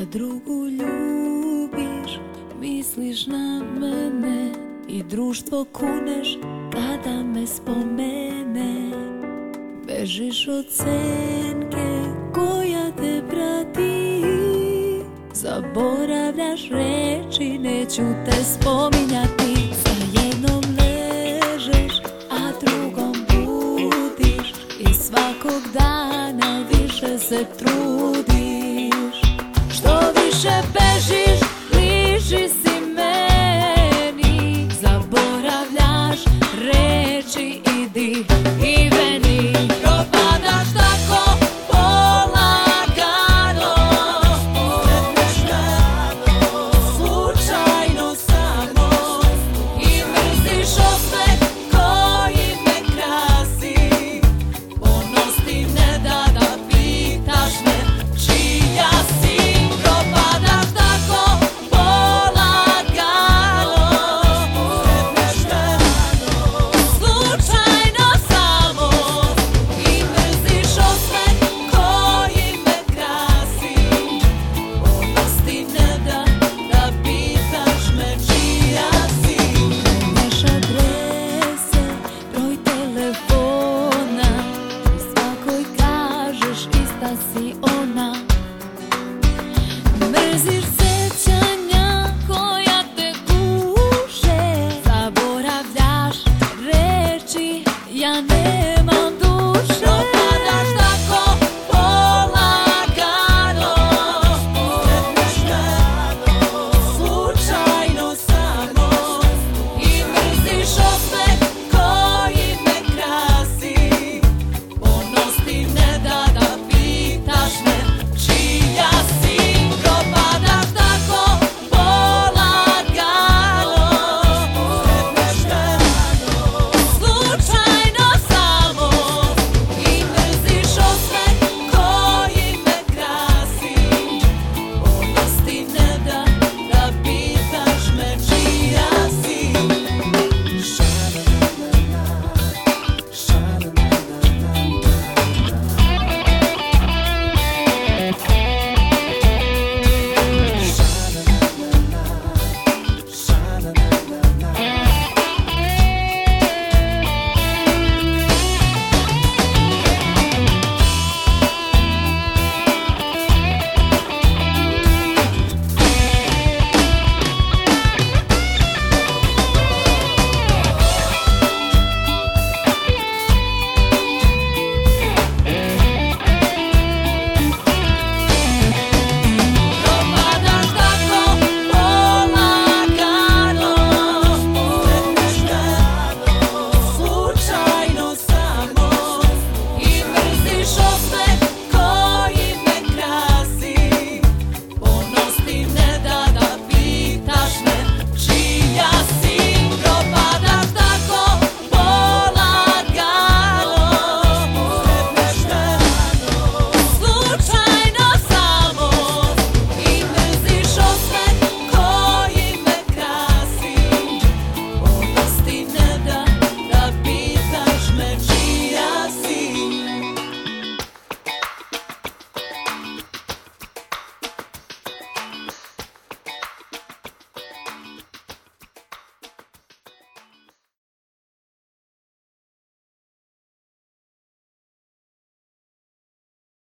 drugu ljubiš, misliš na mene i društvo kuneš kada me spomene. Bežiš od senke koja te prati, zaboravljaš reči, neću te spominjati. Sa jednom ležeš, a drugom budiš i svakog dana više se trudiš. Što više bežiš, bliži si meni, zaboravljaš reči, idi i